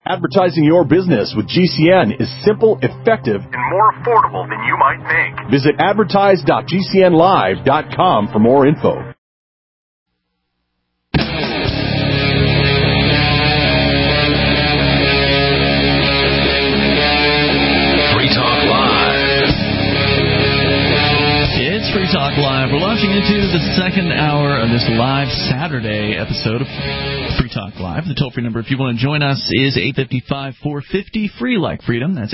Advertising your business with GCN is simple, effective, and more affordable than you might think. Visit advertise.gcnlive.com for more info. Free Talk Live. We're launching into the second hour of this live Saturday episode of Free Talk Live. The toll-free number, if you want to join us, is 855-450, free like freedom. That's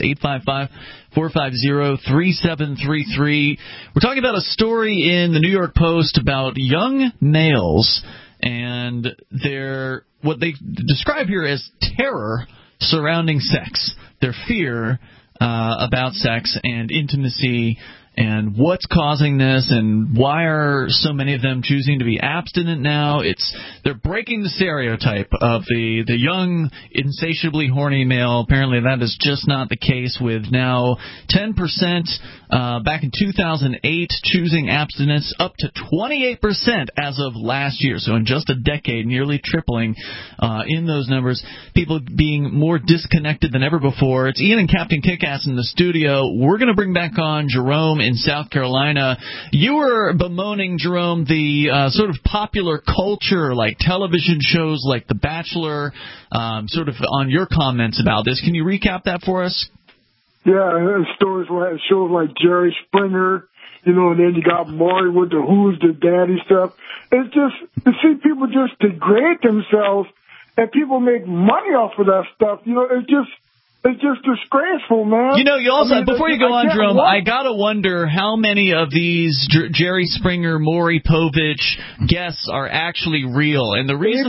855-450-3733. We're talking about a story in the New York Post about young males and what they describe here as terror surrounding sex, their fear about sex and intimacy, and what's causing this, and why are so many of them choosing to be abstinent now? They're breaking the stereotype of the young, insatiably horny male. Apparently that is just not the case, with now 10% back in 2008 choosing abstinence, up to 28% as of last year. So in just a decade, nearly tripling in those numbers. People being more disconnected than ever before. It's Ian and Captain Kickass in the studio. We're going to bring back on Jerome in South Carolina. You were bemoaning, Jerome, the sort of popular culture, like television shows like The Bachelor, sort of on your comments about this. Can you recap that for us? Yeah, stories like shows like Jerry Springer, and then you got Maury with the Who's the Daddy stuff. It's just, to see people just degrade themselves and people make money off of that stuff, it's just disgraceful, man. You also, before you go on, Jerome, I gotta wonder how many of these Jerry Springer, Maury Povich guests are actually real. And the reason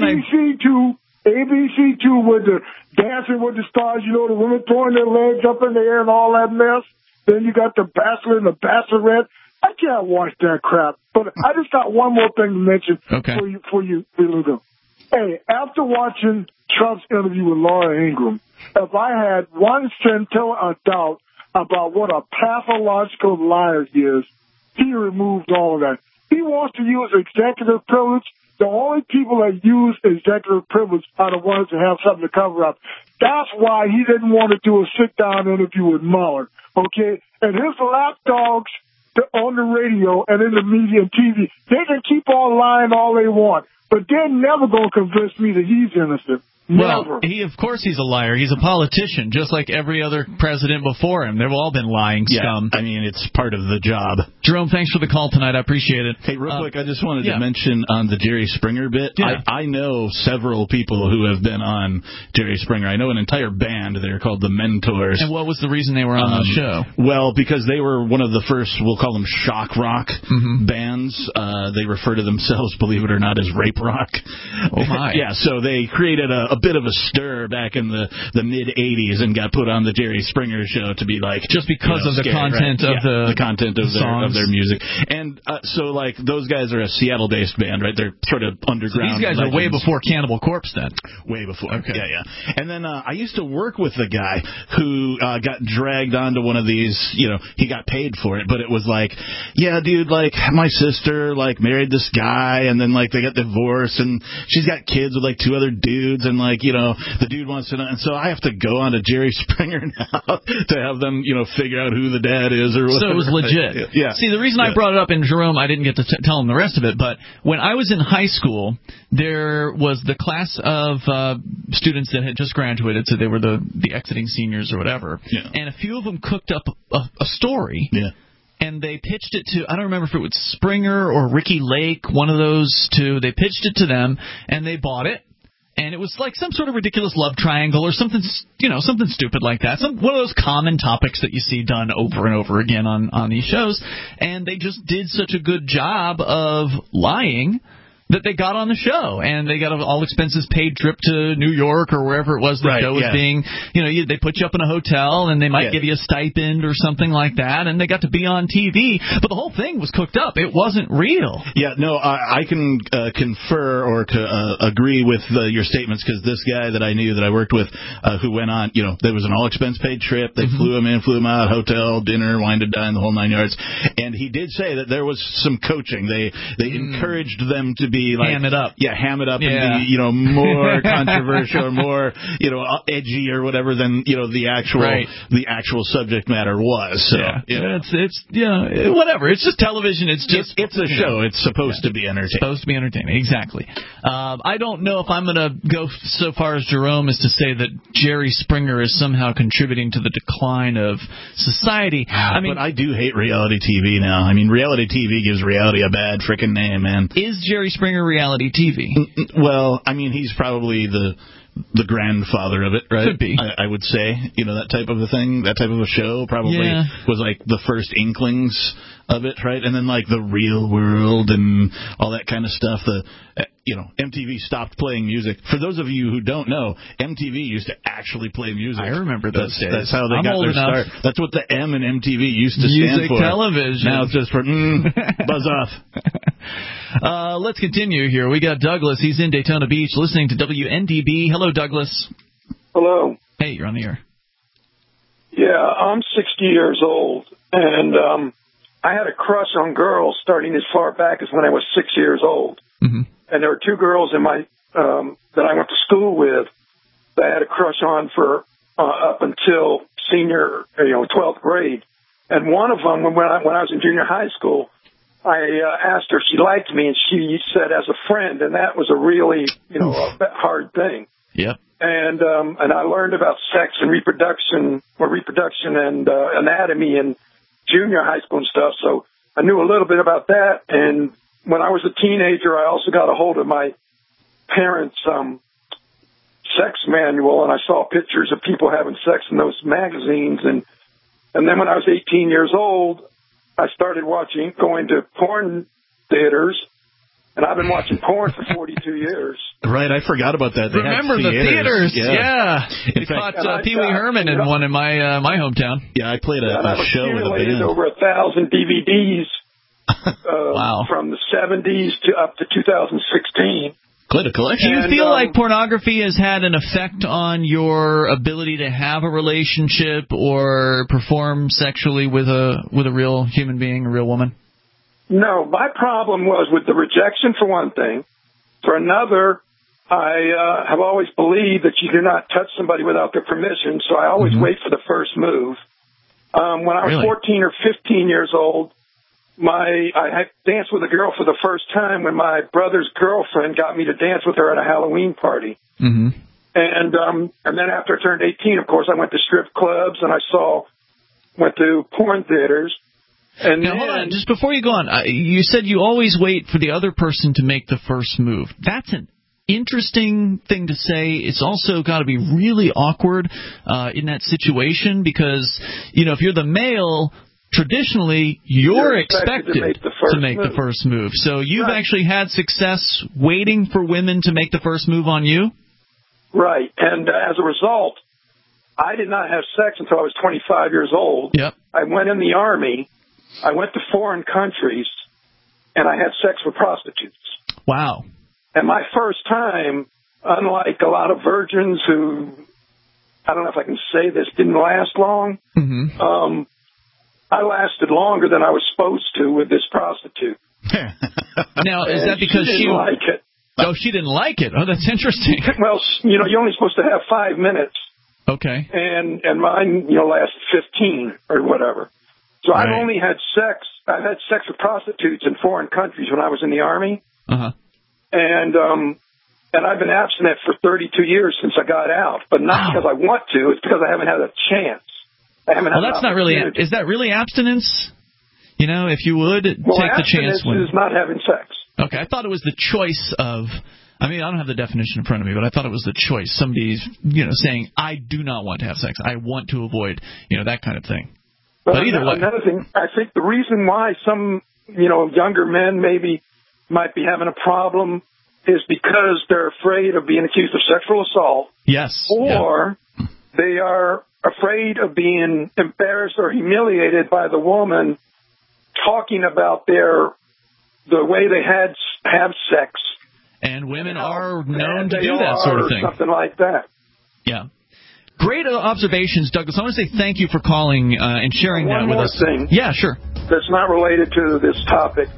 ABC2 with the Dancing with the Stars, the women throwing their legs up in the air and all that mess. Then you got The Bachelor and The Bachelorette. I can't watch that crap. But I just got one more thing to mention for you, Lugo. Hey, after watching Trump's interview with Laura Ingraham, if I had one scintilla of doubt about what a pathological liar he is, he removed all of that. He wants to use executive privilege. The only people that use executive privilege are the ones that have something to cover up. That's why he didn't want to do a sit-down interview with Mueller, okay? And his lapdogs on the radio and in the media and TV, they can keep on lying all they want, but they're never going to convince me that he's innocent. Well, of course he's a liar. He's a politician, just like every other president before him. They've all been lying scum. I mean, it's part of the job. Jerome, thanks for the call tonight. I appreciate it. Hey, real quick, I just wanted to mention on the Jerry Springer bit, I know several people who have been on Jerry Springer. I know an entire band. They're called the Mentors. And what was the reason they were on the show? Well, because they were one of the first, we'll call them shock rock bands. They refer to themselves, believe it or not, as rape rock. Oh, my. Yeah, so they created a bit of a stir back in the mid-'80s and got put on the Jerry Springer show to be like... Just because of the content of the content of their music. And so, like, those guys are a Seattle-based band, right? They're sort of underground. So these guys are way before Cannibal Corpse, then. Way before. Okay. Yeah. And then I used to work with a guy who got dragged onto one of these, he got paid for it, but it was like, yeah, dude, like, my sister, like, married this guy, and then, like, they got divorced, and she's got kids with, like, two other dudes, and, like, the dude wants to know, and so I have to go on to Jerry Springer now to have them, figure out who the dad is or whatever. So it was legit. Yeah. See, the reason I brought it up, and Jerome, I didn't get to tell him the rest of it, but when I was in high school, there was the class of students that had just graduated, so they were the exiting seniors or whatever, and a few of them cooked up a story. Yeah. And they pitched it to, I don't remember if it was Springer or Ricky Lake, one of those two. They pitched it to them, and they bought it. And it was like some sort of ridiculous love triangle or something, something stupid like that. One of those common topics that you see done over and over again on these shows. And they just did such a good job of lying that they got on the show, and they got an all-expenses paid trip to New York or wherever it was the show was being. They put you up in a hotel, and they might give you a stipend or something like that, and they got to be on TV. But the whole thing was cooked up. It wasn't real. Yeah, no, I can confer or agree with your statements, because this guy that I knew that I worked with who went on, there was an all-expense paid trip. They flew him in, flew him out, hotel, dinner, wine and dine, the whole 9 yards. And he did say that there was some coaching. They encouraged them to be be like ham it up. Yeah, ham it up and be more controversial or more edgy or whatever than the actual subject matter was. So it's whatever. It's just television. It's a show. It's supposed to be entertaining. Supposed to be entertaining. Exactly. I don't know if I'm going to go so far as Jerome as to say that Jerry Springer is somehow contributing to the decline of society. But I do hate reality TV now. I mean, reality TV gives reality a bad frickin' name, man. Is Jerry Springer reality TV? Well, I mean, he's probably the grandfather of it, right? Could be. I would say, that type of a thing, that type of a show probably was like the first inklings of it, right? And then like The Real World and all that kind of stuff. MTV stopped playing music. For those of you who don't know, MTV used to actually play music. I remember those days. That's how they got their start. That's what the M in MTV used to stand for. Music television. Now it's just for buzz off. Let's continue here. We got Douglas. He's in Daytona Beach listening to WNDB. Hello, Douglas. Hello. Hey, you're on the air. Yeah, I'm 60 years old, and I had a crush on girls starting as far back as when I was 6 years old. Mm-hmm. And there were two girls in my that I went to school with that I had a crush on for up until senior, 12th grade. And one of them, when I was in junior high school, I asked her if she liked me, and she said as a friend, and that was a really, a hard thing. Yep. And I learned about sex and reproduction and anatomy in junior high school and stuff. So I knew a little bit about that. And when I was a teenager, I also got a hold of my parents' sex manual, and I saw pictures of people having sex in those magazines. And then when I was 18 years old, I started going to porn theaters, and I've been watching porn for 42 years. Right, I forgot about that. They Remember had the theaters? Yeah. We caught Pee Wee Herman in one in my hometown. Yeah, I played a show with a band. Over 1,000 DVDs wow. from the 70s to up to 2016. Quite a collection. Do you feel like pornography has had an effect on your ability to have a relationship or perform sexually with a real human being, a real woman? No, my problem was with the rejection, for one thing. For another, I have always believed that you do not touch somebody without their permission, so I always wait for the first move. When I was 14 or 15 years old, I had danced with a girl for the first time when my brother's girlfriend got me to dance with her at a Halloween party. Mm-hmm. And then after I turned 18, of course, I went to strip clubs and went to porn theaters. And now, hold on. Just before you go on, you said you always wait for the other person to make the first move. That's an interesting thing to say. It's also got to be really awkward in that situation because, if you're the male, traditionally you're expected to make the first move. So you've actually had success waiting for women to make the first move on you? Right. And as a result, I did not have sex until I was 25 years old. Yep. I went in the Army. I went to foreign countries, and I had sex with prostitutes. Wow. And my first time, unlike a lot of virgins who, I don't know if I can say this, didn't last long, I lasted longer than I was supposed to with this prostitute. Now, is that because she didn't like it? Oh, she didn't like it. Oh, that's interesting. Well, you're only supposed to have 5 minutes. Okay. And mine, lasted 15 or whatever. So I've only had sex. I've had sex with prostitutes in foreign countries when I was in the Army. Uh-huh. And I've been abstinent for 32 years since I got out, but not because I want to. It's because I haven't had a chance. Well, that's not really. Is that really abstinence? If you would take the chance. Abstinence is not having sex. Okay, I thought it was the choice of. I mean, I don't have the definition in front of me, but I thought it was the choice. Somebody's, saying, I do not want to have sex. I want to avoid, that kind of thing. But either way. Another thing, I think the reason why some, younger men maybe might be having a problem is because they're afraid of being accused of sexual assault. Yes. Or they are afraid of being embarrassed or humiliated by the woman talking about the way they have sex. And women are known to do that sort of thing. Something like that. Yeah. Great observations, Douglas. I want to say thank you for calling and sharing that with us. One more thing. Yeah, sure. That's not related to this topic. Yeah.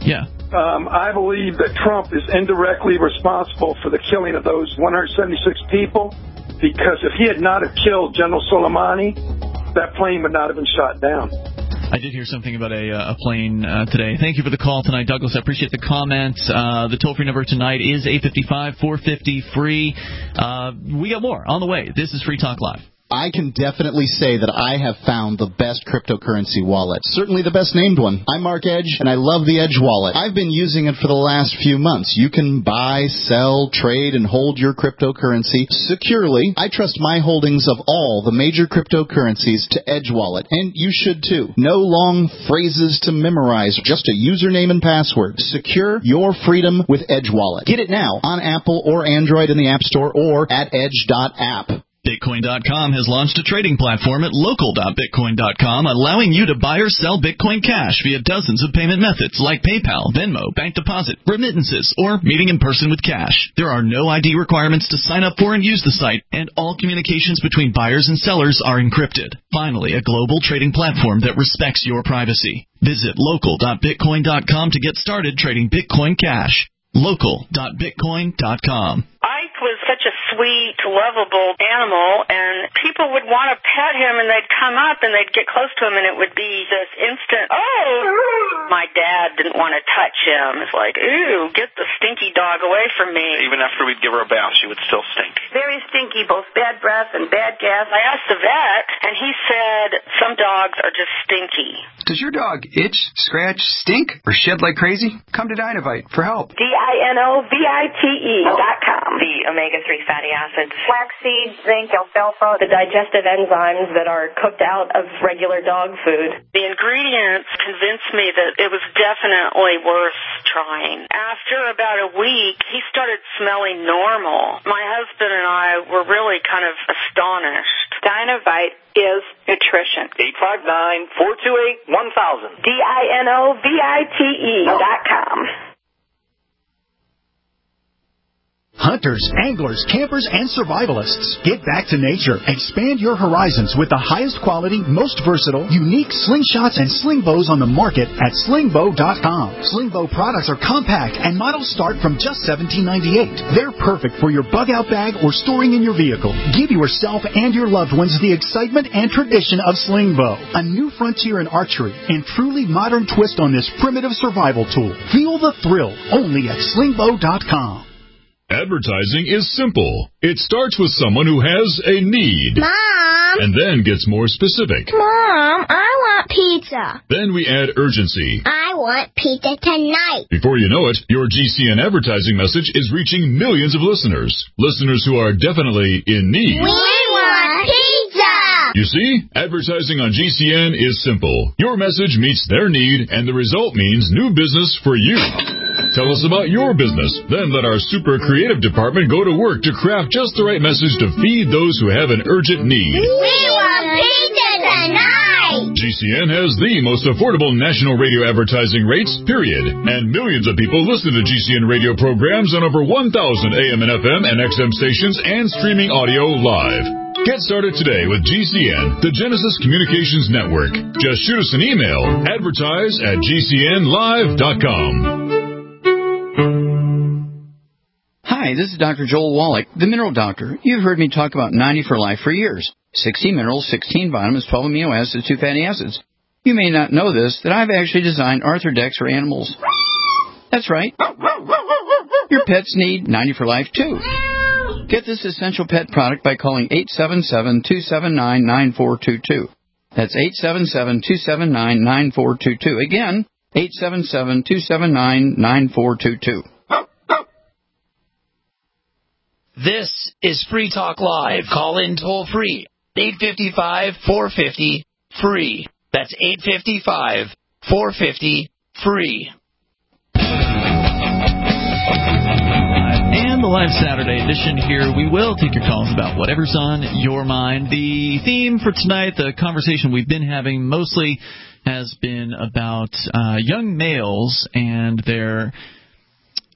I believe that Trump is indirectly responsible for the killing of those 176 people, because if he had not have killed General Soleimani, that plane would not have been shot down. I did hear something about a plane today. Thank you for the call tonight, Douglas. I appreciate the comment. The toll-free number tonight is 855-450-FREE. We got more on the way. This is Free Talk Live. I can definitely say that I have found the best cryptocurrency wallet. Certainly the best named one. I'm Mark Edge, and I love the Edge wallet. I've been using it for the last few months. You can buy, sell, trade, and hold your cryptocurrency securely. I trust my holdings of all the major cryptocurrencies to Edge wallet, and you should too. No long phrases to memorize, just a username and password. Secure your freedom with Edge wallet. Get it now on Apple or Android in the App Store or at edge.app. Bitcoin.com has launched a trading platform at local.bitcoin.com, allowing you to buy or sell Bitcoin Cash via dozens of payment methods like PayPal, Venmo, bank deposit, remittances, or meeting in person with cash. There are no ID requirements to sign up for and use the site, and all communications between buyers and sellers are encrypted. Finally, a global trading platform that respects your privacy. Visit local.bitcoin.com to get started trading Bitcoin Cash. Local.bitcoin.com. Ike was such a sweet, lovable animal, and people would want to pet him, and they'd come up and they'd get close to him, and it would be this instant, oh! My dad didn't want to touch him. It's like, ooh, get the stinky dog away from me. Even after we'd give her a bath, she would still stink. Very stinky, both bad breath and bad gas. I asked the vet, and he said some dogs are just stinky. Does your dog itch, scratch, stink, or shed like crazy? Come to Dinovite for help. DINOVITE.com. The omega-3 fatty acids, flaxseed, zinc, alfalfa, the digestive enzymes that are cooked out of regular dog food. The ingredients convinced me that it was definitely worth trying. After about a week, he started smelling normal. My husband and I were really kind of astonished. Dinovite is nutrition. 859-428-1000. DINOVITE.com. Hunters, anglers, campers, and survivalists, get back to nature. Expand your horizons with the highest quality, most versatile, unique slingshots and sling bows on the market at slingbow.com. Slingbow products are compact and models start from just $17.98. They're perfect for your bug-out bag or storing in your vehicle. Give yourself and your loved ones the excitement and tradition of Slingbow, a new frontier in archery and truly modern twist on this primitive survival tool. Feel the thrill only at slingbow.com. Advertising is simple. It starts with someone who has a need. Mom! And then gets more specific. Mom, I want pizza. Then we add urgency. I want pizza tonight. Before you know it, your GCN advertising message is reaching millions of listeners. Listeners who are definitely in need. We want pizza! You see, advertising on GCN is simple. Your message meets their need, and the result means new business for you. Tell us about your business. Then let our super creative department go to work to craft just the right message to feed those who have an urgent need. We want pizza tonight! GCN has the most affordable national radio advertising rates, period. And millions of people listen to GCN radio programs on over 1,000 AM and FM and XM stations and streaming audio live. Get started today with GCN, the Genesis Communications Network. Just shoot us an email, advertise@gcnlive.com. Hi, this is Dr. Joel Wallach, the Mineral Doctor. You've heard me talk about 90 for Life for years. 60 minerals, 16 vitamins, 12 amino acids, 2 fatty acids. You may not know this, that I've actually designed Arthrodex for animals. That's right. Your pets need 90 for Life, too. Get this essential pet product by calling 877-279-9422. That's 877-279-9422. Again, 877-279-9422. This is Free Talk Live. Call in toll free. 855-450-FREE. That's 855-450-FREE. And the live Saturday edition here. We will take your calls about whatever's on your mind. The theme for tonight, the conversation we've been having mostly has been about young males and their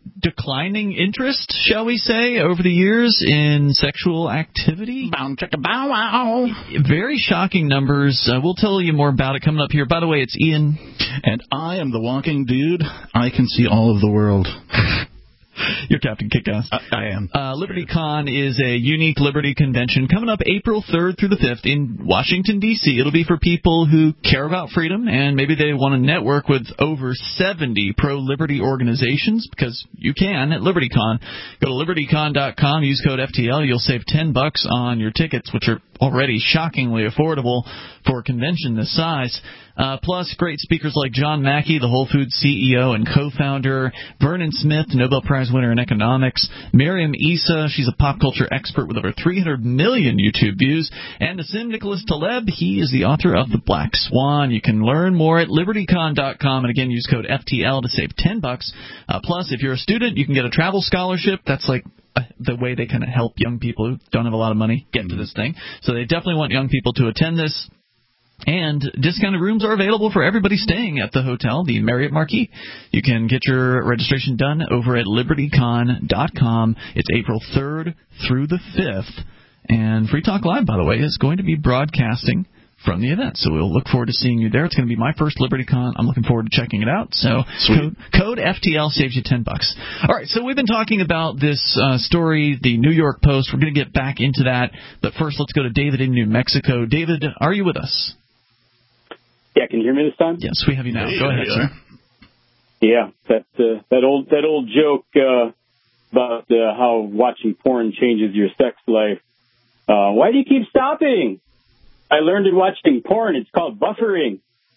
declining interest, shall we say, over the years in sexual activity. Bow, chicka, bow, wow. Very shocking numbers. We'll tell you more about it coming up here. By the way, it's Ian. And I am the walking dude. I can see all of the world. You're Captain Kickass. I am. LibertyCon is a unique Liberty convention coming up April 3rd through the 5th in Washington, D.C. It'll be for people who care about freedom, and maybe they want to network with over 70 pro-liberty organizations, because you can at LibertyCon. Go to libertycon.com, use code FTL. You'll save $10 on your tickets, which are already shockingly affordable for a convention this size. Plus, great speakers like John Mackey, the Whole Foods CEO and co-founder, Vernon Smith, Nobel Prize winner in economics, Miriam Issa, she's a pop culture expert with over 300 million YouTube views, and Nassim Nicholas Taleb, he is the author of The Black Swan. You can learn more at libertycon.com, and again, use code FTL to save $10. Plus, if you're a student, you can get a travel scholarship. That's like the way they kind of help young people who don't have a lot of money get to this thing. So they definitely want young people to attend this. And discounted rooms are available for everybody staying at the hotel, the Marriott Marquis. You can get your registration done over at libertycon.com. It's April 3rd through the 5th. And Free Talk Live, by the way, is going to be broadcasting from the event. So we'll look forward to seeing you there. It's going to be my first LibertyCon. I'm looking forward to checking it out. So code FTL saves you $10. All right, so we've been talking about this story, the New York Post. We're going to get back into that. But first, let's go to David in New Mexico. David, are you with us? Yeah, can you hear me this time? Yes, we have you now. Go ahead, sir. Yeah, that old joke about how watching porn changes your sex life. Why do you keep stopping? I learned it watching porn. It's called buffering.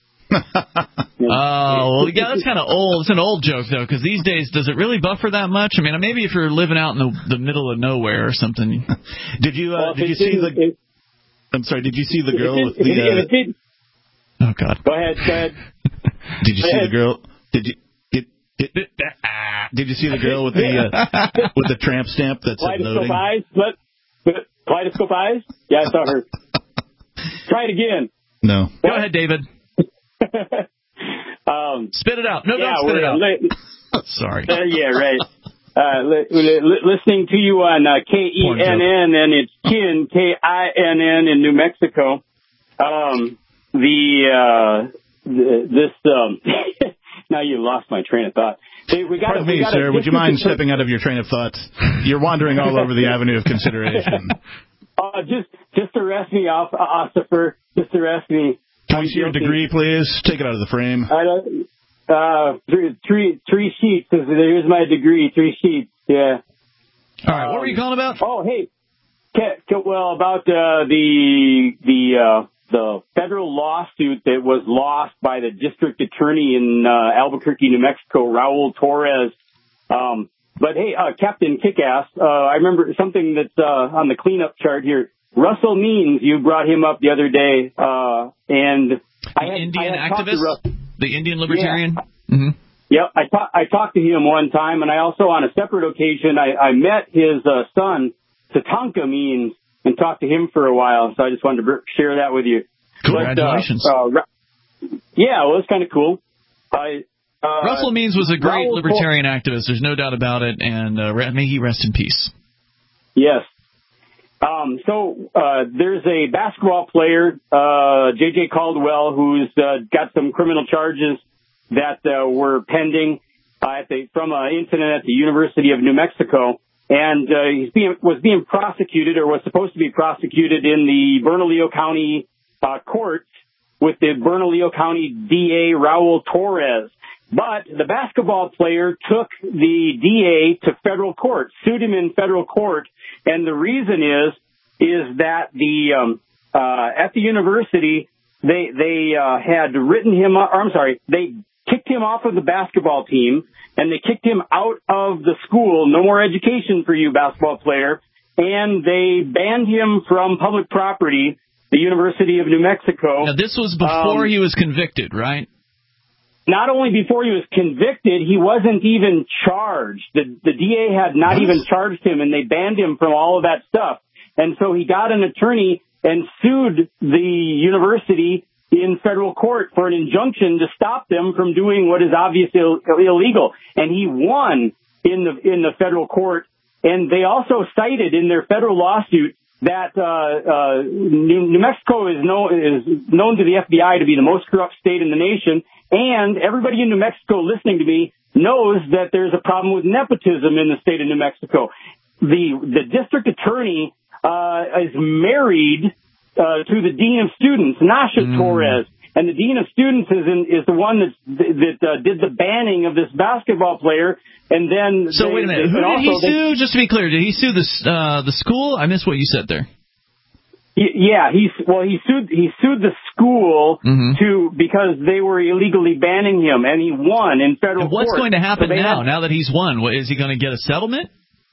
Oh, well, yeah, that's kind of old. It's an old joke, though, because these days, does it really buffer that much? I mean, maybe if you're living out in the middle of nowhere or something. Did you see the? I'm sorry. Did you see the girl with the? Oh God. Go ahead. Did you see the girl? Did you see the girl with the tramp stamp that said loading? Kaleidoscope eyes? Yeah, I saw her. Try it again. No. Go ahead, David. Spit it out. No, don't spit it out. Sorry. Yeah, right. Listening to you on KENN, and it's KINN, KINN in New Mexico. Now you lost my train of thought. Hey, Pardon me, sir. Would you mind stepping out of your train of thought? You're wandering all over the avenue of consideration. Just arrest me, Ossifer. Just arrest me. Can we see your degree, please? Take it out of the frame. Three sheets. Here's my degree. 3 sheets. Yeah. All right. What were you calling about? Oh, hey. Well, about the federal lawsuit that was lost by the district attorney in Albuquerque, New Mexico, Raul Torres. But hey, Captain Kickass, I remember something that's on the cleanup chart here. Russell Means, you brought him up the other day, and Indian activist, the Indian libertarian. Yeah. Mm-hmm. Yep, I talked to him one time, and I also, on a separate occasion, I met his son, Tatanka Means, and talked to him for a while. So I just wanted to share that with you. Congratulations. Yeah, well, it's kind of cool. Russell Means was a great libertarian activist. There's no doubt about it, and may he rest in peace. Yes. So there's a basketball player, J.J. Caldwell, who's got some criminal charges that were pending from an incident at the University of New Mexico. And was being prosecuted, or was supposed to be prosecuted, in the Bernalillo County courts with the Bernalillo County DA, Raul Torres. But the basketball player took the DA to federal court, sued him in federal court, and the reason is that at the university they had written him up. They kicked him off of the basketball team, and they kicked him out of the school. No more education for you, basketball player. And they banned him from public property, the University of New Mexico. Now, this was before he was convicted, right? Not only before he was convicted, he wasn't even charged. The DA had not even charged him, and they banned him from all of that stuff. And so he got an attorney and sued the university in federal court for an injunction to stop them from doing what is obviously illegal. And he won in the federal court. And they also cited in their federal lawsuit that New Mexico is known to the FBI to be the most corrupt state in the nation, and everybody in New Mexico listening to me knows that there's a problem with nepotism in the state of New Mexico. The district attorney is married to the dean of students, Nasha Torres, and the dean of students is the one that did the banning of this basketball player. And then wait a minute, who did he sue? Just to be clear, did he sue the school? I missed what you said there. Yeah, he sued the school because they were illegally banning him, and he won in federal court. What's going to happen now that he's won? Is he going to get a settlement?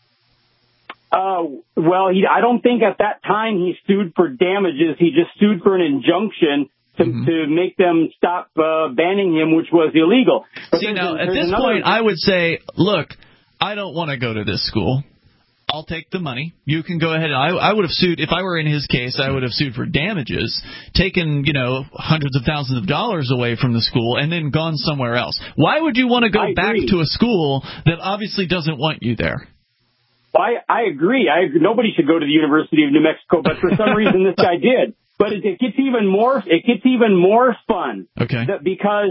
Well, I don't think at that time he sued for damages. He just sued for an injunction to make them stop banning him, which was illegal. But see, now, at this point, I would say, look, I don't want to go to this school. I'll take the money. You can go ahead. I would have sued, if I were in his case, I would have sued for damages, taken, hundreds of thousands of dollars away from the school, and then gone somewhere else. Why would you want to go back to a school that obviously doesn't want you there? I agree. Nobody should go to the University of New Mexico, but for some reason this guy did. But it gets even more fun. Okay. Because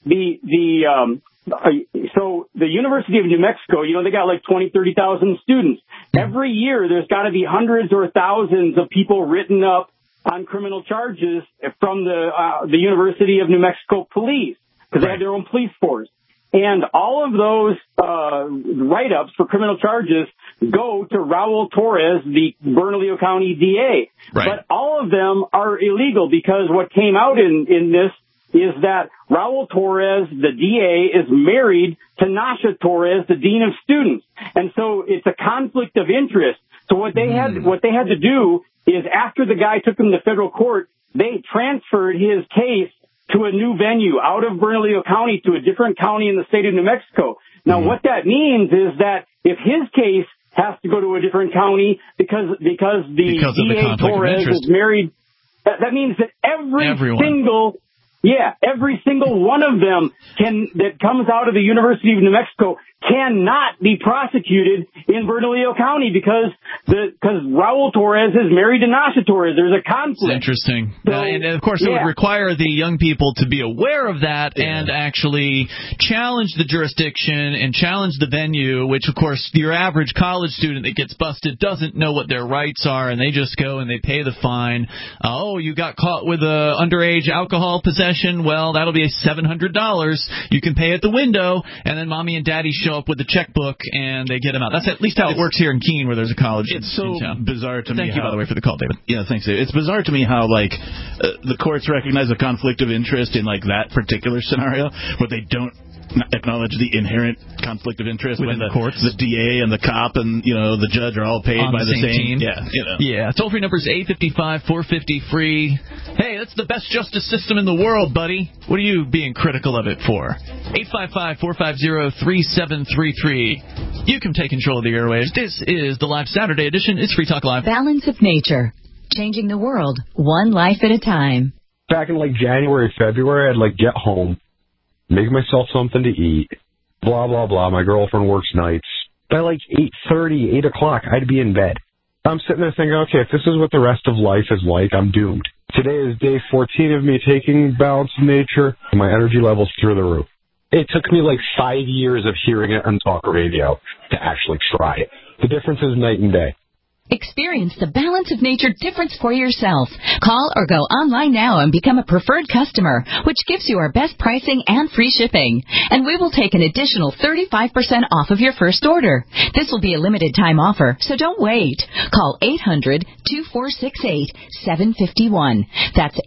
so the University of New Mexico, they got like 30,000 students. Every year there's got to be hundreds or thousands of people written up on criminal charges from the University of New Mexico police, because they have their own police force. And all of those write-ups for criminal charges go to Raul Torres, the Bernalillo County DA. Right. But all of them are illegal, because what came out in this is that Raul Torres, the DA, is married to Nasha Torres, the dean of students. And so it's a conflict of interest. So what they had to do is, after the guy took him to federal court, they transferred his case to a new venue out of Bernalillo County to a different county in the state of New Mexico. Now, what that means is that if his case has to go to a different county because the DA Torres is married, that means that every single one of them that comes out of the University of New Mexico cannot be prosecuted in Bernalillo County because Raul Torres is married to Nasha Torres. There's a conflict. It's interesting. So, and of course, it would require the young people to be aware of that and actually challenge the jurisdiction and challenge the venue, which, of course, your average college student that gets busted doesn't know what their rights are, and they just go and they pay the fine. Oh, you got caught with underage alcohol possession? Well, that'll be $700. You can pay at the window, and then mommy and daddy show up with the checkbook and they get them out. That's at least how it works here in Keene, where there's a college. It's so bizarre to me. Thank you, by the way, for the call, David. Yeah, thanks, David. It's bizarre to me how the courts recognize a conflict of interest in that particular scenario, but they don't acknowledge the inherent conflict of interest when the DA and the cop and the judge are all paid by the same team. Yeah. Toll free number is 855-450-FREE. Hey, that's the best justice system in the world, buddy. What are you being critical of it for? 855-450-3733. You can take control of the airwaves. This is the live Saturday edition. It's Free Talk Live. Balance of nature, changing the world one life at a time. Back in January, February, I'd get home, make myself something to eat, blah, blah, blah. My girlfriend works nights. By 8:30, 8 o'clock, I'd be in bed. I'm sitting there thinking, okay, if this is what the rest of life is like, I'm doomed. Today is day 14 of me taking Balance of Nature, and my energy level's through the roof. It took me 5 years of hearing it on talk radio to actually try it. The difference is night and day. Experience the Balance of Nature difference for yourself. Call or go online now and become a preferred customer, which gives you our best pricing and free shipping. And we will take an additional 35% off of your first order. This will be a limited time offer, so don't wait. Call 800-2468-751. That's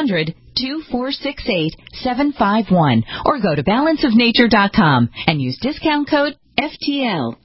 800-2468-751. Or go to balanceofnature.com and use discount code FTL.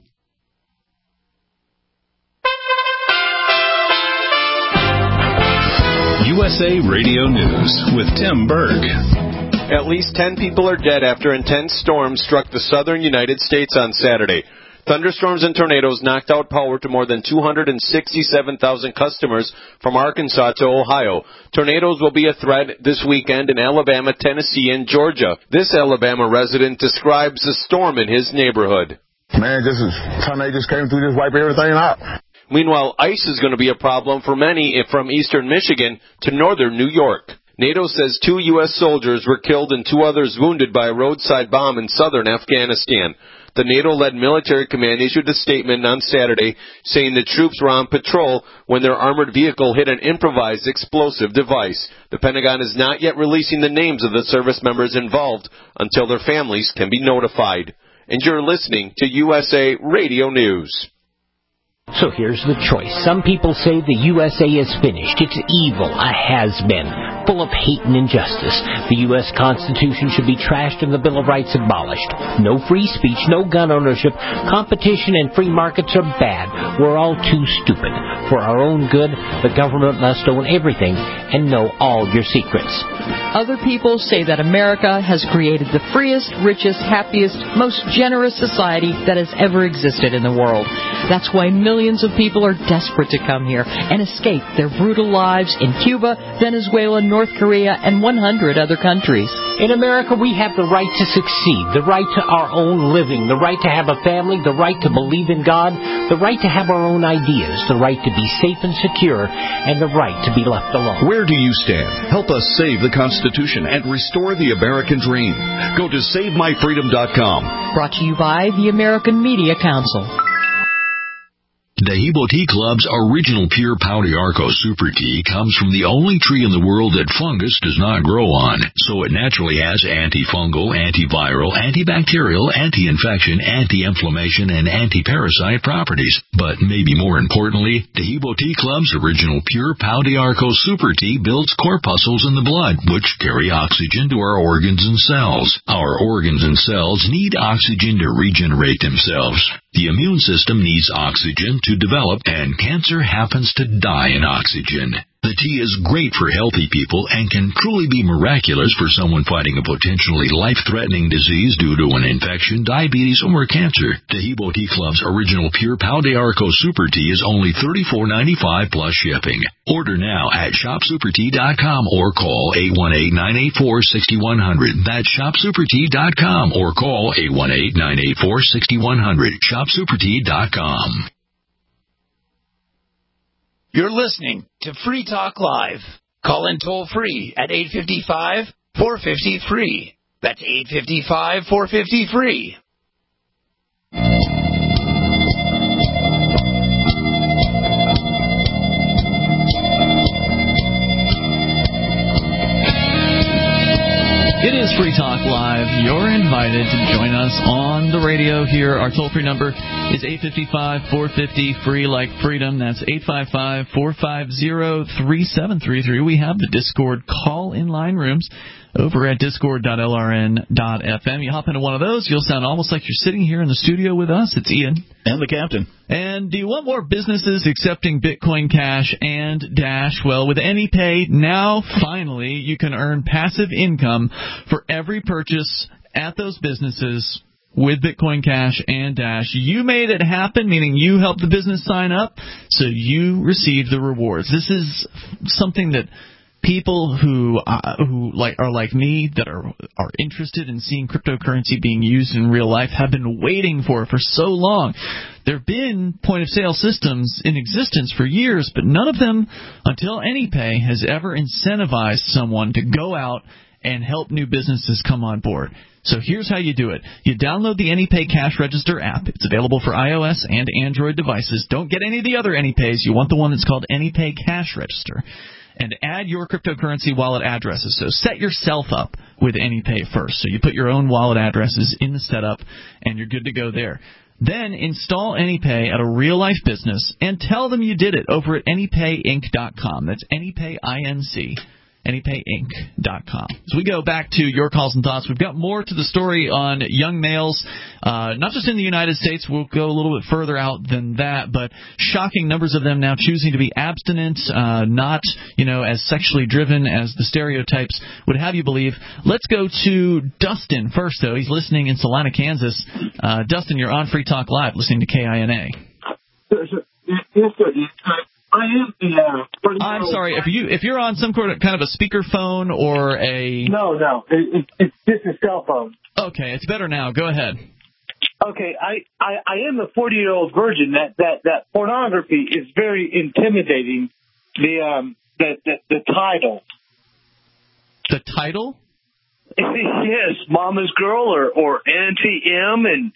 USA Radio News with Tim Berg. At least 10 people are dead after intense storms struck the southern United States on Saturday. Thunderstorms and tornadoes knocked out power to more than 267,000 customers from Arkansas to Ohio. Tornadoes will be a threat this weekend in Alabama, Tennessee, and Georgia. This Alabama resident describes the storm in his neighborhood. Man, tornado just came through, just wiped everything out. Meanwhile, ice is going to be a problem for many from eastern Michigan to northern New York. NATO says 2 U.S. soldiers were killed and 2 others wounded by a roadside bomb in southern Afghanistan. The NATO-led military command issued a statement on Saturday saying the troops were on patrol when their armored vehicle hit an improvised explosive device. The Pentagon is not yet releasing the names of the service members involved until their families can be notified. And you're listening to USA Radio News. So here's the choice. Some people say the USA is finished. It's evil, a has-been, full of hate and injustice. The U.S. Constitution should be trashed and the Bill of Rights abolished. No free speech, no gun ownership. Competition and free markets are bad. We're all too stupid. For our own good, the government must own everything and know all your secrets. Other people say that America has created the freest, richest, happiest, most generous society that has ever existed in the world. That's why millions of people are desperate to come here and escape their brutal lives in Cuba, Venezuela, North Korea, and 100 other countries. In America, we have the right to succeed, the right to our own living, the right to have a family, the right to believe in God, the right to have our own ideas, the right to be safe and secure, and the right to be left alone. Where do you stand? Help us save the Constitution and restore the American dream. Go to SaveMyFreedom.com. Brought to you by the American Media Council. Dehibo Tea Club's original pure Pau d'Arco Super Tea comes from the only tree in the world that fungus does not grow on, so it naturally has antifungal, antiviral, antibacterial, anti-infection, anti-inflammation, and anti-parasite properties. But maybe more importantly, Dehibo Tea Club's original pure Pau d'Arco Super Tea builds corpuscles in the blood, which carry oxygen to our organs and cells. Our organs and cells need oxygen to regenerate themselves. The immune system needs oxygen to develop, and cancer happens to die in oxygen. The tea is great for healthy people and can truly be miraculous for someone fighting a potentially life-threatening disease due to an infection, diabetes, or cancer. Dehibo Tea Club's original pure Pau d'Arco Super Tea is only $34.95 plus shipping. Order now at ShopSuperTea.com or call 818-984-6100. That's ShopSuperTea.com or call 818-984-6100. ShopSuperTea.com. You're listening to Free Talk Live. Call in toll free at 855-450-FREE. That's 855-450-FREE. It is Free Talk Live. You're invited to join us on the radio here. Our toll-free number is 855-450-FREE, like freedom. That's 855-450-3733. We have the Discord call-in line rooms over at discord.lrn.fm. You hop into one of those, you'll sound almost like you're sitting here in the studio with us. It's Ian. And the captain. And do you want more businesses accepting Bitcoin Cash and Dash? Well, with AnyPay, now finally you can earn passive income for every purchase at those businesses with Bitcoin Cash and Dash. You made it happen, meaning you helped the business sign up, so you receive the rewards. This is something that people who are like me, that are interested in seeing cryptocurrency being used in real life, have been waiting for so long. There have been point-of-sale systems in existence for years, but none of them, until AnyPay, has ever incentivized someone to go out and help new businesses come on board. So here's how you do it. You download the AnyPay Cash Register app. It's available for iOS and Android devices. Don't get any of the other AnyPays. You want the one that's called AnyPay Cash Register. And add your cryptocurrency wallet addresses. So set yourself up with AnyPay first. So you put your own wallet addresses in the setup, and you're good to go there. Then install AnyPay at a real-life business and tell them you did it over at AnyPayInc.com. That's AnyPay, I-N-C. AnyPayInc.com. So we go back to your calls and thoughts. We've got more to the story on young males, not just in the United States. We'll go a little bit further out than that, but shocking numbers of them now choosing to be abstinent, not, as sexually driven as the stereotypes would have you believe. Let's go to Dustin first, though. He's listening in Salina, Kansas. Dustin, you're on Free Talk Live, listening to KINA. I'm sorry, if you're on some kind of a speakerphone or a... No, it's just a cell phone. Okay, it's better now. Go ahead. Okay, I am a 40-year-old virgin. That pornography is very intimidating. The title. The title? Yes, Mama's Girl or Auntie M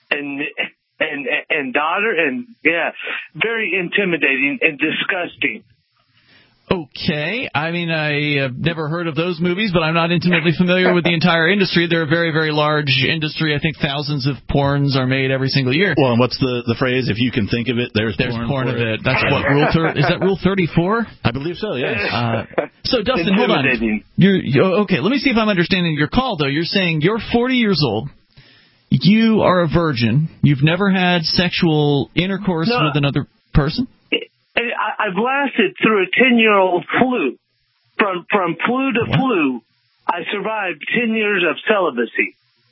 and daughter, and yeah, very intimidating and disgusting. Okay. I mean, I have never heard of those movies, but I'm not intimately familiar with the entire industry. They're a very, very large industry. I think thousands of porns are made every single year. Well, and what's the phrase? If you can think of it, there's porn of it. That's what rule is that rule 34? I believe so, yes. So, Dustin, hold on. Okay, let me see if I'm understanding your call, though. You're saying you're 40 years old. You are a virgin. You've never had sexual intercourse with another person? I've lasted through a 10-year-old flu. From flu to flu, I survived 10 years of celibacy.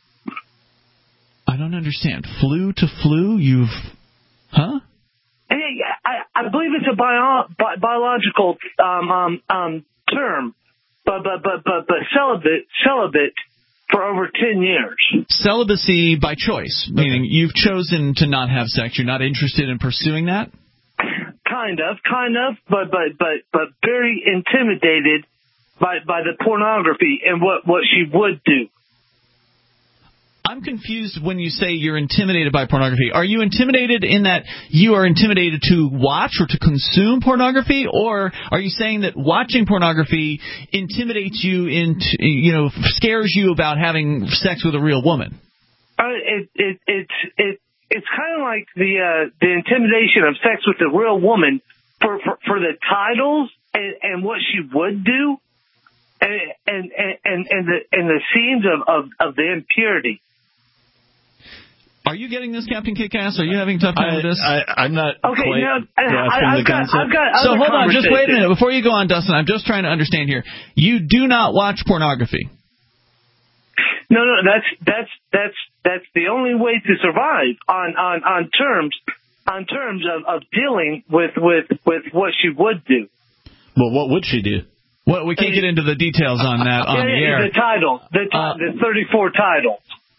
I don't understand. Flu to flu? Huh? I believe it's a biological term, but celibate for over 10 years. Celibacy by choice, meaning you've chosen to not have sex. You're not interested in pursuing that? Kind of, but very intimidated by the pornography and what she would do. I'm confused when you say you're intimidated by pornography. Are you intimidated in that you are intimidated to watch or to consume pornography, or are you saying that watching pornography intimidates you into, scares you about having sex with a real woman? It's kind of like the intimidation of sex with a real woman for the titles and what she would do, and the scenes of the impurity. Are you getting this, Captain Kickass? Are you having a tough time with this? I'm not quite grasping the concept. So hold on, just wait a minute. Before you go on, Dustin, I'm just trying to understand here. You do not watch pornography. No, that's the only way to survive on terms of dealing with what she would do. Well, what would she do? Well, we can't get into the details on that on the air. The title, the 34 title.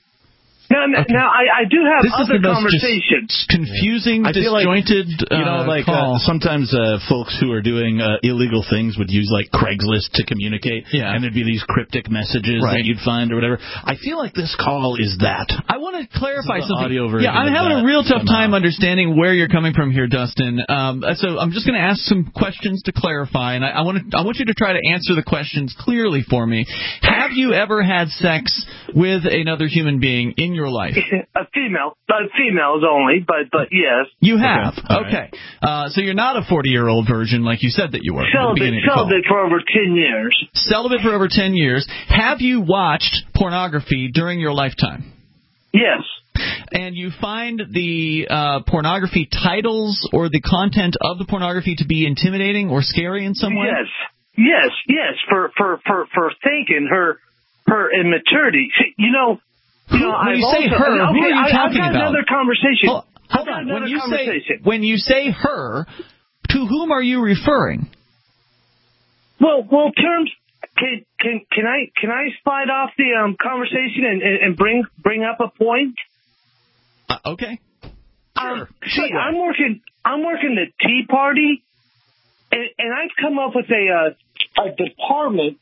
Now, I do have other conversations. Confusing, disjointed call. Sometimes folks who are doing illegal things would use Craigslist to communicate, and there'd be these cryptic messages that you'd find or whatever. I feel like this call is that. I want to clarify something. Audio version I'm having a real tough time understanding where you're coming from here, Dustin. So I'm just going to ask some questions to clarify, and I want you to try to answer the questions clearly for me. Have you ever had sex with another human being in your life? A females only, but yes. You have. Okay. So you're not a 40-year-old virgin like you said that you were. Celibate for over 10 years. Celibate for over 10 years. Have you watched pornography during your lifetime? Yes. And you find the pornography titles or the content of the pornography to be intimidating or scary in some way? Yes. For thinking her immaturity. When you say her, who are you talking about? I've got another conversation. Hold on. When you say her, to whom are you referring? Well, terms. Can I slide off the conversation and bring up a point? Okay. Sure. See, I'm working the Tea Party, and I've come up with a department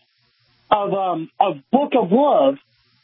of Book of Love.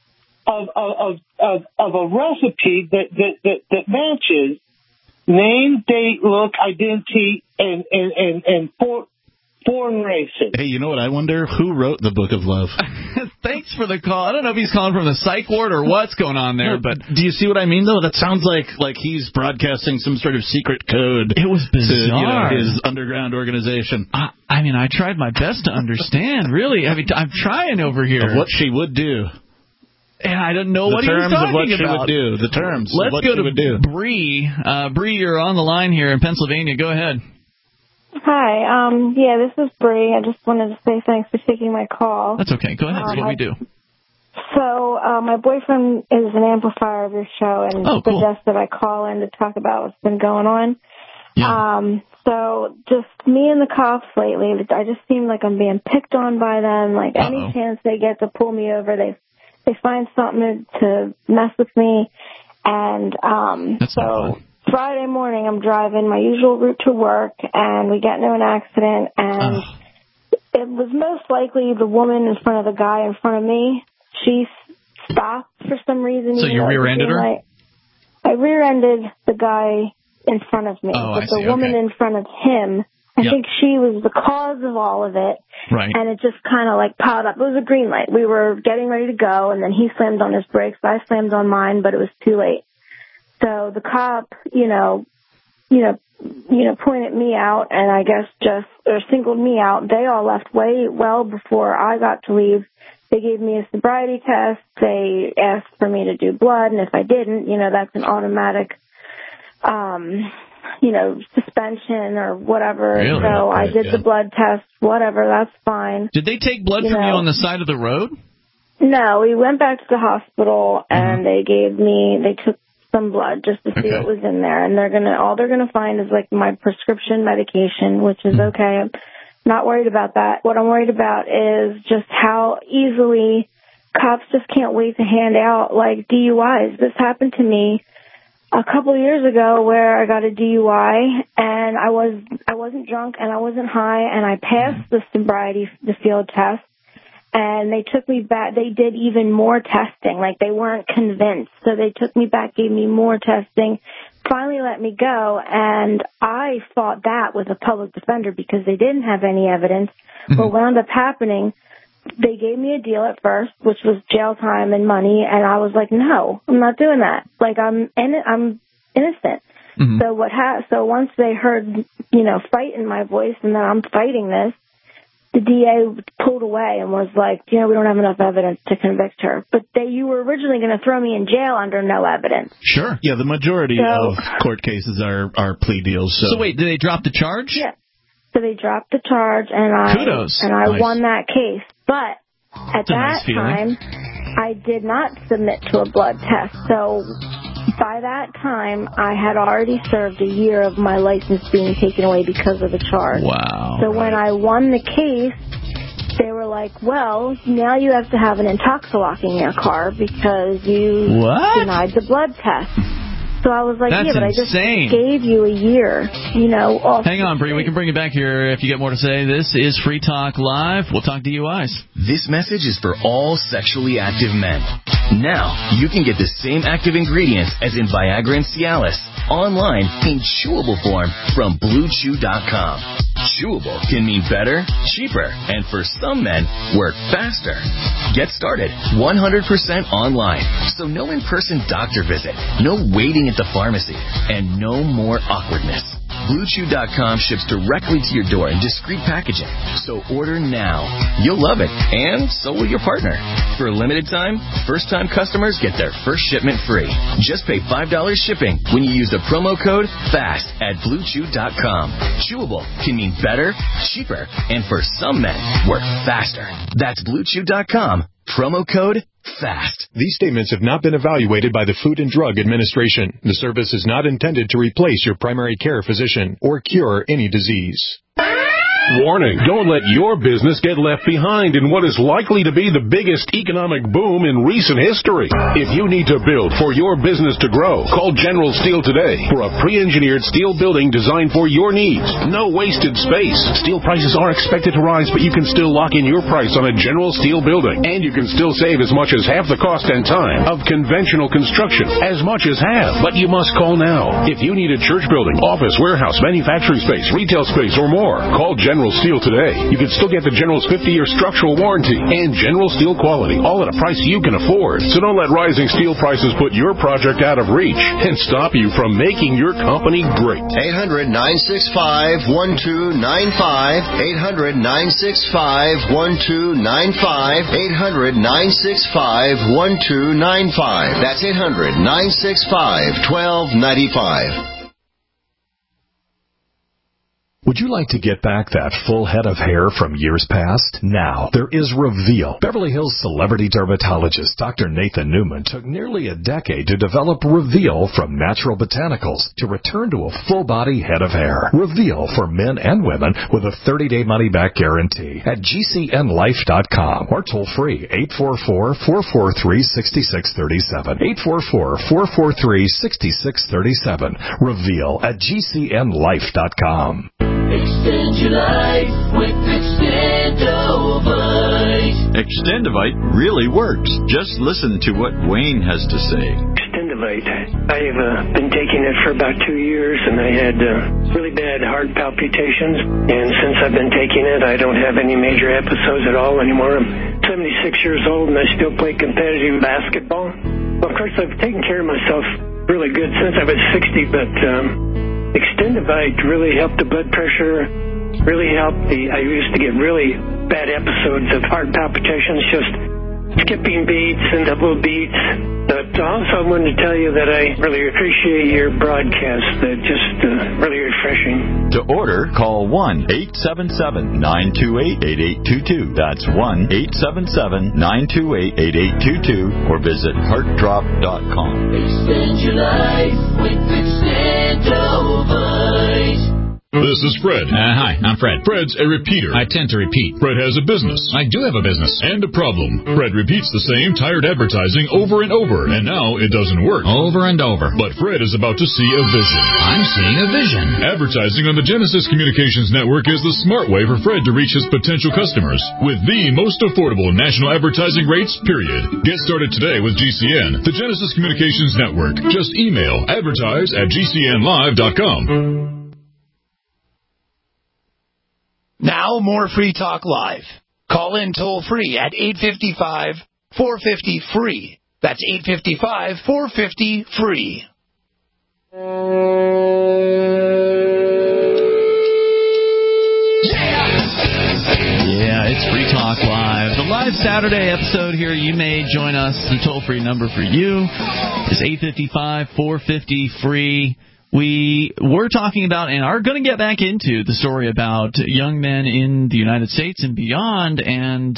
Of a recipe that matches name, date, look, identity, and foreign races. Hey, you know what I wonder? Who wrote the Book of Love? Thanks for the call. I don't know if he's calling from the psych ward or what's going on there, but do you see what I mean, though? That sounds like he's broadcasting some sort of secret code. It was bizarre. To his underground organization. I mean, I tried my best to understand, really. I mean, I'm trying over here. Of what she would do. And I don't know what he was talking about. The terms of what she would do. The terms Let's of what go she would do. Bree. Bree, you're on the line here in Pennsylvania. Go ahead. Hi. This is Bree. I just wanted to say thanks for taking my call. That's okay. Go ahead. That's what we do. So my boyfriend is an amplifier of your show and suggested I call in to talk about what's been going on. Yeah. So just me and the cops lately, I just seem like I'm being picked on by them. Like any chance they get to pull me over, they find something to mess with me. And That's so Friday morning, I'm driving my usual route to work, and we get into an accident, and it was most likely the woman in front of the guy in front of me. She stopped for some reason. So you rear-ended her? I rear-ended the guy in front of me, but the woman in front of him, I think she was the cause of all of it. Right. And it just kind of like piled up. It was a green light. We were getting ready to go, and then he slammed on his brakes. I slammed on mine, but it was too late. So the cop, pointed me out, and I guess singled me out. They all left well before I got to leave. They gave me a sobriety test. They asked for me to do blood, and if I didn't, that's an automatic, suspension or whatever. Really? So I did the blood test, whatever, that's fine. Did they take blood from you on the side of the road? No, we went back to the hospital, and they took some blood just to see what was in there. And all they're gonna find is like my prescription medication, which is okay. I'm not worried about that. What I'm worried about is just how easily cops just can't wait to hand out like DUIs. This happened to me a couple of years ago where I got a DUI, and I wasn't drunk and I wasn't high, and I passed the field test, and they took me back. They did even more testing. Like, they weren't convinced, so they took me back, gave me more testing, finally let me go, and I fought that with a public defender because they didn't have any evidence. What wound up happening, they gave me a deal at first, which was jail time and money, and I was like, no, I'm not doing that. Like, I'm innocent. So once they heard, fight in my voice, and then I'm fighting this, the DA pulled away and was like, we don't have enough evidence to convict her. But you were originally going to throw me in jail under no evidence. Sure. Yeah, the majority of court cases are plea deals. So wait, did they drop the charge? Yeah. So they dropped the charge, and I won that case. But at that time, I did not submit to a blood test. So by that time, I had already served a year of my license being taken away because of the charge. Wow. So when I won the case, they were like, well, now you have to have an Intoxilock in your car because you denied the blood test. So I was like, That's but insane. I just gave you a year, Hang on, Bree. We can bring you back here if you get more to say. This is Free Talk Live. We'll talk DUIs. This message is for all sexually active men. Now, you can get the same active ingredients as in Viagra and Cialis online in chewable form from BlueChew.com. Chewable can mean better, cheaper, and for some men, work faster. Get started 100% online. So no in-person doctor visit, no waiting at the pharmacy, and no more awkwardness. BlueChew.com ships directly to your door in discreet packaging. So order now. You'll love it, and so will your partner. For a limited time, first-time customers get their first shipment free. Just pay $5 shipping when you use the promo code FAST at BlueChew.com. Chewable can mean better, cheaper, and for some men, work faster. That's BlueChew.com. Promo code FAST. These statements have not been evaluated by the Food and Drug Administration. The service is not intended to replace your primary care physician or cure any disease. Warning, don't let your business get left behind in what is likely to be the biggest economic boom in recent history. If you need to build for your business to grow, call General Steel today for a pre-engineered steel building designed for your needs. No wasted space. Steel prices are expected to rise, but you can still lock in your price on a General Steel building. And you can still save as much as half the cost and time of conventional construction. As much as half. But you must call now. If you need a church building, office, warehouse, manufacturing space, retail space, or more, call General Steel today. You can still get the General's 50-year structural warranty and General Steel quality, all at a price you can afford. So don't let rising steel prices put your project out of reach and stop you from making your company great. 800-965-1295. 800-965-1295. 800-965-1295. That's 800-965-1295. Would you like to get back that full head of hair from years past? Now, there is Reveal. Beverly Hills celebrity dermatologist Dr. Nathan Newman took nearly a decade to develop Reveal from natural botanicals to return to a full-body head of hair. Reveal for men and women with a 30-day money-back guarantee at GCNlife.com or toll-free 844-443-6637. 844-443-6637. Reveal at GCNlife.com. Extend your life with Extendovite. Extendovite really works. Just listen to what Wayne has to say. Extendovite. I've been taking it for about 2 years, and I had really bad heart palpitations. And since I've been taking it, I don't have any major episodes at all anymore. I'm 76 years old, and I still play competitive basketball. Well, of course, I've taken care of myself really good since I was 60, but Extendovite really helped the blood pressure, really helped I used to get really bad episodes of heart palpitations, just skipping beats and double beats. But also I wanted to tell you that I really appreciate your broadcast. Just really refreshing. To order, call 1-877-928-8822. That's 1-877-928-8822 or visit heartdrop.com. Extend your life with Extendovite. This is Fred. Hi, I'm Fred. Fred's a repeater. I tend to repeat. Fred has a business. I do have a business. And a problem. Fred repeats the same tired advertising over and over, and now it doesn't work. Over and over. But Fred is about to see a vision. I'm seeing a vision. Advertising on the Genesis Communications Network is the smart way for Fred to reach his potential customers with the most affordable national advertising rates, period. Get started today with GCN, the Genesis Communications Network. Just email advertise@gcnlive.com. Now, more Free Talk Live. Call in toll-free at 855-450-FREE. That's 855-450-FREE. Yeah, it's Free Talk Live. The live Saturday episode here, you may join us. The toll-free number for you is 855-450-FREE. We were talking about and are going to get back into the story about young men in the United States and beyond and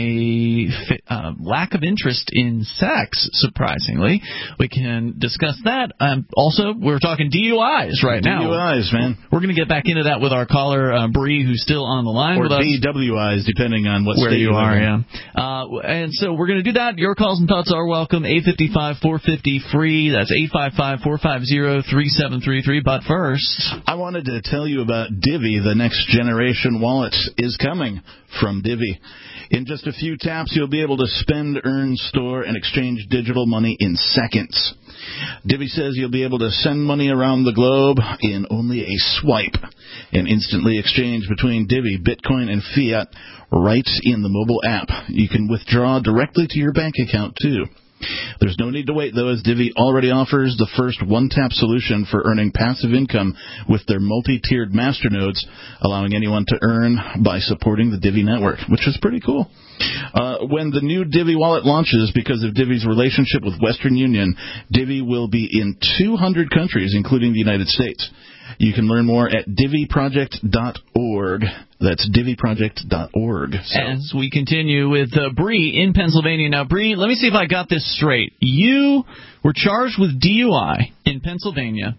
a lack of interest in sex, surprisingly. We can discuss that. Also, we're talking DUIs right now. DUIs, man. We're going to get back into that with our caller, Bree, who's still on the line with us. Or DWIs, depending on what where state you are, in. And so we're going to do that. Your calls and thoughts are welcome. 855-450-FREE. That's 855-450-3733. But first, I wanted to tell you about Divvy. The next generation wallet is coming from Divvy. In just a few taps, you'll be able to spend, earn, store, and exchange digital money in seconds. Divvy says you'll be able to send money around the globe in only a swipe and instantly exchange between Divvy, Bitcoin, and fiat right in the mobile app. You can withdraw directly to your bank account, too. There's no need to wait, though, as Divvy already offers the first one-tap solution for earning passive income with their multi-tiered masternodes, allowing anyone to earn by supporting the Divvy network, which is pretty cool. When the new Divvy wallet launches, because of Divvy's relationship with Western Union, Divvy will be in 200 countries, including the United States. You can learn more at DivvyProject.org. That's DivvyProject.org. So. As we continue with Bree in Pennsylvania. Now, Bree, let me see if I got this straight. You were charged with DUI in Pennsylvania,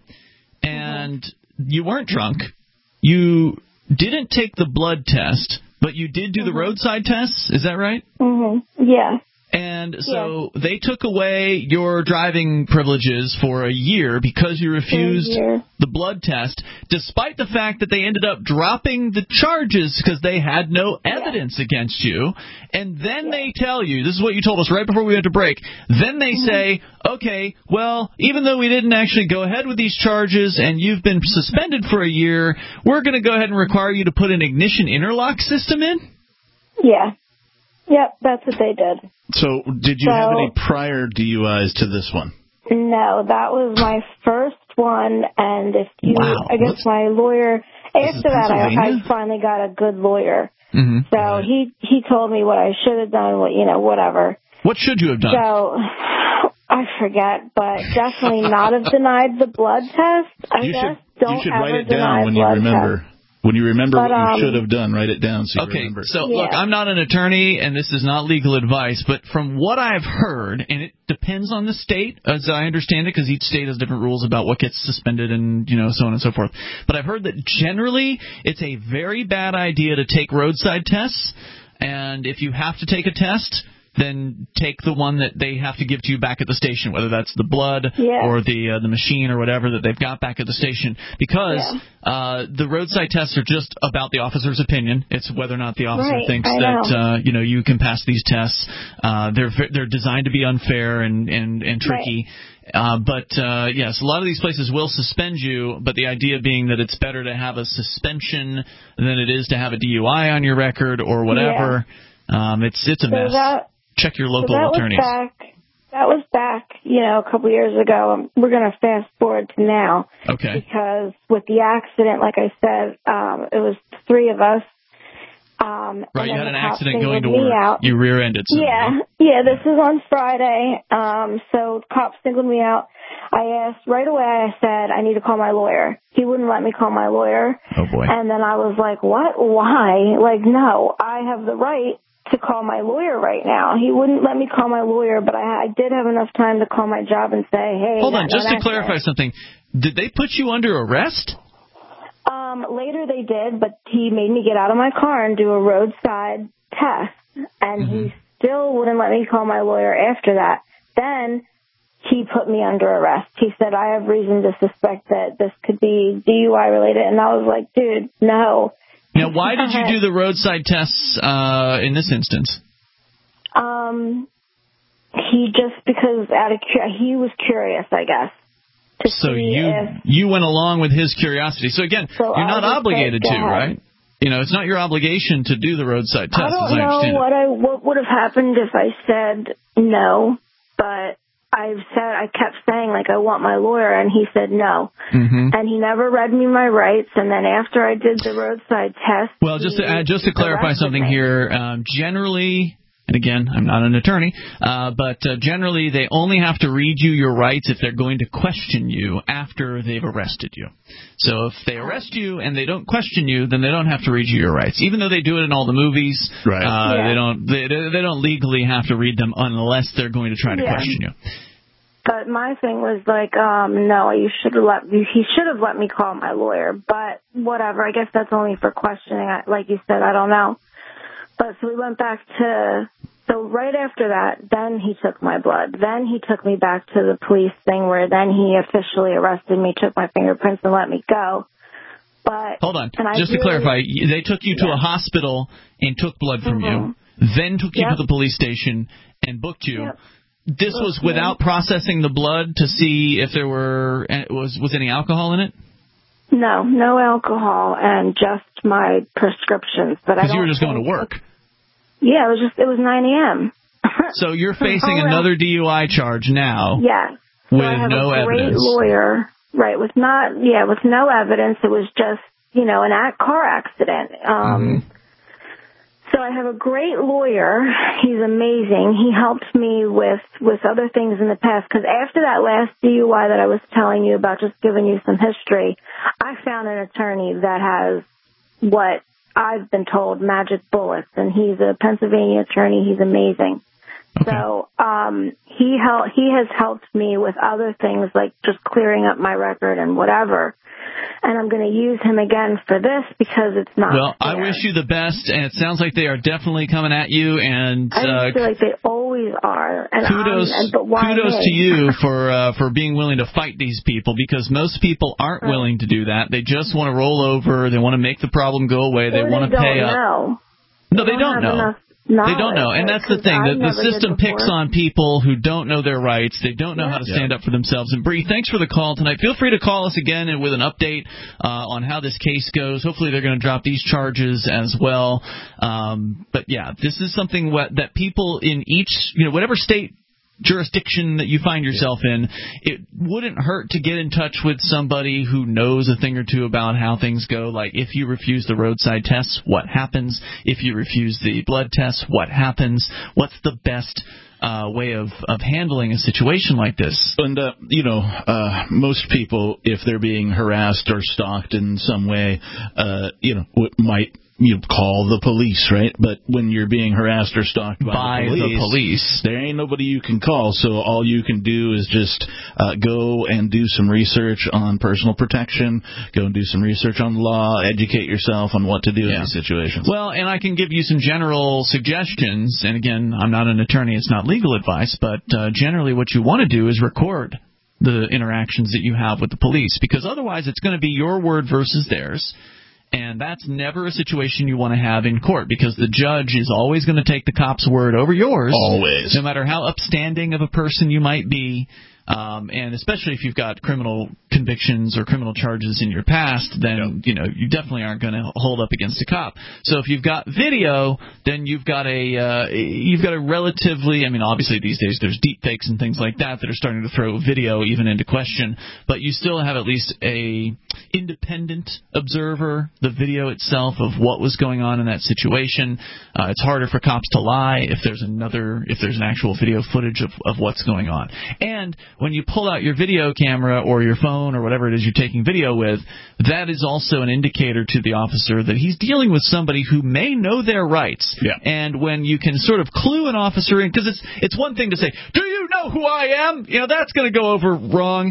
and you weren't drunk. You didn't take the blood test, but you did do the roadside tests. Is that right? Mm-hmm. Yeah. And so they took away your driving privileges for a year because you refused the blood test, despite the fact that they ended up dropping the charges because they had no evidence against you. And then they tell you, this is what you told us right before we went to break, then they say, okay, well, even though we didn't actually go ahead with these charges and you've been suspended for a year, we're going to go ahead and require you to put an ignition interlock system in? Yeah. Yep, that's what they did. So, did you have any prior DUIs to this one? No, that was my first one, and if you, I guess my lawyer, after that, I finally got a good lawyer. Mm-hmm. So he told me what I should have done, whatever. What should you have done? So, I forget, but definitely not have denied the blood test. I guess. You should write it down when you remember. When you remember what you should have done, write it down so you remember. So, look, I'm not an attorney, and this is not legal advice, but from what I've heard, and it depends on the state, as I understand it, because each state has different rules about what gets suspended and, so on and so forth. But I've heard that generally it's a very bad idea to take roadside tests, and if you have to take a test, then take the one that they have to give to you back at the station, whether that's the blood or the machine or whatever that they've got back at the station, because the roadside tests are just about the officer's opinion. It's whether or not the officer thinks that you can pass these tests. They're designed to be unfair and tricky. Yes, a lot of these places will suspend you, but the idea being that it's better to have a suspension than it is to have a DUI on your record or whatever. It's a mess. Check your local attorneys. That was back, a couple years ago. We're going to fast forward to now. Okay. Because with the accident, like I said, it was 3 of us. Right, you had an accident going to work. You rear-ended somebody. Yeah, this was on Friday. So cops singled me out. I asked right away, I said, I need to call my lawyer. He wouldn't let me call my lawyer. Oh, boy. And then I was like, what? Why? Like, no, I have the right to call my lawyer right now. He wouldn't let me call my lawyer, but I did have enough time to call my job and say, hey. Hold on, just to clarify something. Did they put you under arrest? Later they did, but he made me get out of my car and do a roadside test, and he still wouldn't let me call my lawyer after that. Then he put me under arrest. He said, I have reason to suspect that this could be DUI related, and I was like, dude, no. Now, why did you do the roadside tests in this instance? Because he was curious, I guess. So you went along with his curiosity. So again, you're not obligated to, right? It's not your obligation to do the roadside test. I don't know what would have happened if I said no, but I kept saying, like, I want my lawyer, and he said no. And he never read me my rights, and then after I did the roadside test... Well, just to clarify something here, generally... And again, I'm not an attorney, but generally they only have to read you your rights if they're going to question you after they've arrested you. So if they arrest you and they don't question you, then they don't have to read you your rights. Even though they do it in all the movies, they don't legally have to read them unless they're going to try to question you. But my thing was like, no, he should have let me call my lawyer. But whatever, I guess that's only for questioning. Like you said, I don't know. But so we went back so right after that, then he took my blood. Then he took me back to the police thing where then he officially arrested me, took my fingerprints, and let me go. But hold on. Just to clarify, they took you to a hospital and took blood from you, then took you to the police station and booked you. This was without processing the blood to see if there was any alcohol in it? No alcohol and just my prescriptions. Because you were just going to work. Yeah, it was 9 a.m. So you're facing another DUI charge now. Yes. With I have no a great evidence. Lawyer, right? With no evidence. It was just an car accident. So I have a great lawyer. He's amazing. He helped me with other things in the past. Because after that last DUI that I was telling you about, just giving you some history, I found an attorney that has what I've been told, magic bullets. And he's a Pennsylvania attorney. He's amazing. Okay. So he has helped me with other things like just clearing up my record and whatever. And I'm going to use him again for this because it's not fair. I wish you the best, and it sounds like they are definitely coming at you. And I feel like they always are. And kudos to you for being willing to fight these people, because most people aren't willing to do that. They just want to roll over. They want to make the problem go away. They want to pay up. No, they don't know. They don't know, and that's the thing. The system picks on people who don't know their rights. They don't know how to stand up for themselves. And Bree, thanks for the call tonight. Feel free to call us again and with an update on how this case goes. Hopefully they're going to drop these charges as well. But yeah, this is something that people in each, whatever state jurisdiction that you find yourself in, it wouldn't hurt to get in touch with somebody who knows a thing or two about how things go. Like, if you refuse the roadside tests, what happens? If you refuse the blood tests, what happens? What's the best way of handling a situation like this? And, most people, if they're being harassed or stalked in some way, might call the police, right? But when you're being harassed or stalked by the police, there ain't nobody you can call. So all you can do is just go and do some research on personal protection, go and do some research on law, educate yourself on what to do in these situations. Well, and I can give you some general suggestions. And again, I'm not an attorney, it's not legal advice, but generally what you want to do is record the interactions that you have with the police, because otherwise it's going to be your word versus theirs. And that's never a situation you want to have in court, because the judge is always going to take the cop's word over yours. Always. No matter how upstanding of a person you might be. And especially if you've got criminal convictions or criminal charges in your past, then you definitely aren't going to hold up against a cop. So if you've got video, then you've got a relatively, I mean, obviously these days there's deep fakes and things like that are starting to throw video even into question, but you still have at least a independent observer, the video itself of what was going on in that situation. It's harder for cops to lie if there's an actual video footage of what's going on. And when you pull out your video camera or your phone or whatever it is you're taking video with, that is also an indicator to the officer that he's dealing with somebody who may know their rights. Yeah. And when you can sort of clue an officer in, because it's one thing to say, "Do you know who I am?" That's going to go over wrong.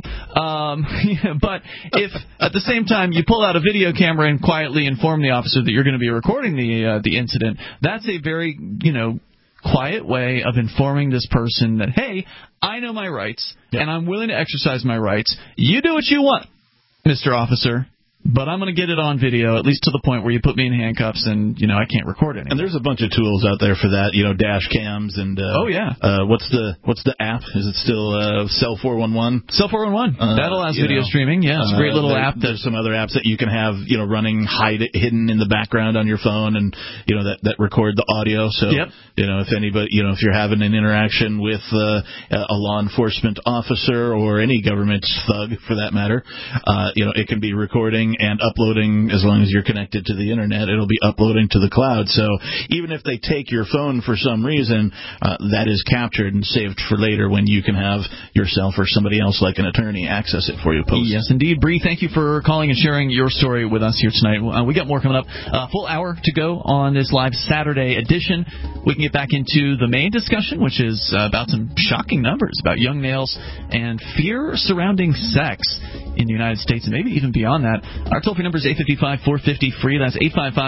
But if at the same time you pull out a video camera and quietly inform the officer that you're going to be recording the incident, that's a very quiet way of informing this person that, hey, I know my rights, and I'm willing to exercise my rights. You do what you want, Mr. Officer, but I'm going to get it on video, at least to the point where you put me in handcuffs and, I can't record it anymore. And there's a bunch of tools out there for that, dash cams and... what's the app? Is it still Cell 411? Cell 411. That allows video streaming, yeah. It's a great little app. There's some other apps that you can have, running hidden in the background on your phone and, that record the audio. So, if anybody, if you're having an interaction with a law enforcement officer or any government thug, for that matter, it can be recording and uploading. As long as you're connected to the internet, it'll be uploading to the cloud. So even if they take your phone for some reason, that is captured and saved for later when you can have yourself or somebody else like an attorney access it for you post. Yes, indeed. Bree, thank you for calling and sharing your story with us here tonight. We got more coming up. Full hour to go on this live Saturday edition. We can get back into the main discussion, which is about some shocking numbers about young males and fear surrounding sex in the United States and maybe even beyond that. Our toll-free number is 855-450-FREE. That's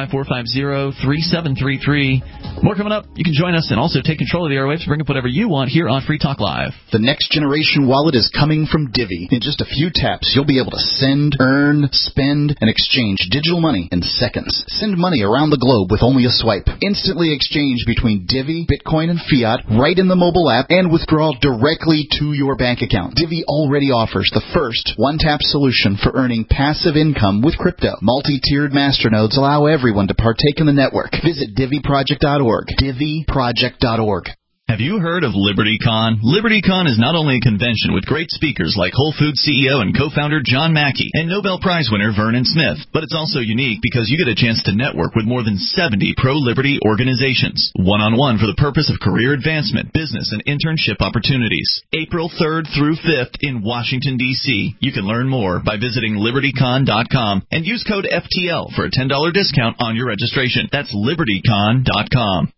855-450-3733. More coming up. You can join us and also take control of the airwaves. Bring up whatever you want here on Free Talk Live. The next generation wallet is coming from Divvy. In just a few taps, you'll be able to send, earn, spend, and exchange digital money in seconds. Send money around the globe with only a swipe. Instantly exchange between Divvy, Bitcoin, and fiat right in the mobile app and withdraw directly to your bank account. Divvy already offers the first one-tap solution for earning passive income with crypto. Multi-tiered masternodes allow everyone to partake in the network. Visit DivvyProject.org. DivvyProject.org. Have you heard of LibertyCon? LibertyCon is not only a convention with great speakers like Whole Foods CEO and co-founder John Mackey and Nobel Prize winner Vernon Smith, but it's also unique because you get a chance to network with more than 70 pro-liberty organizations, one-on-one for the purpose of career advancement, business, and internship opportunities. April 3rd through 5th in Washington, D.C. You can learn more by visiting LibertyCon.com and use code FTL for a $10 discount on your registration. That's LibertyCon.com.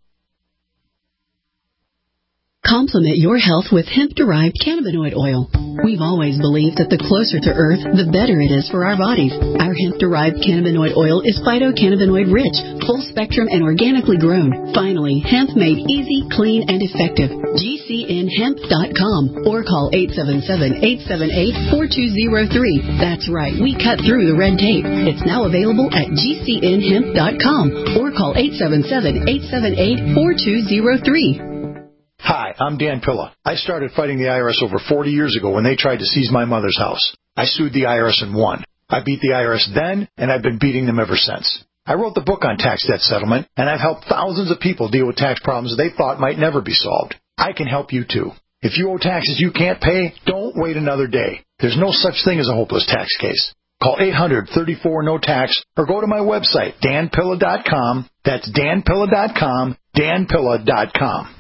Complement your health with hemp-derived cannabinoid oil. We've always believed that the closer to Earth, the better it is for our bodies. Our hemp-derived cannabinoid oil is phytocannabinoid-rich, full-spectrum, and organically grown. Finally, hemp made easy, clean, and effective. GCNhemp.com or call 877-878-4203. That's right, we cut through the red tape. It's now available at GCNhemp.com or call 877-878-4203. Hi, I'm Dan Pilla. I started fighting the IRS over 40 years ago when they tried to seize my mother's house. I sued the IRS and won. I beat the IRS then, and I've been beating them ever since. I wrote the book on tax debt settlement, and I've helped thousands of people deal with tax problems they thought might never be solved. I can help you too. If you owe taxes you can't pay, don't wait another day. There's no such thing as a hopeless tax case. Call 800-34-NO-TAX or go to my website, danpilla.com. That's danpilla.com, danpilla.com.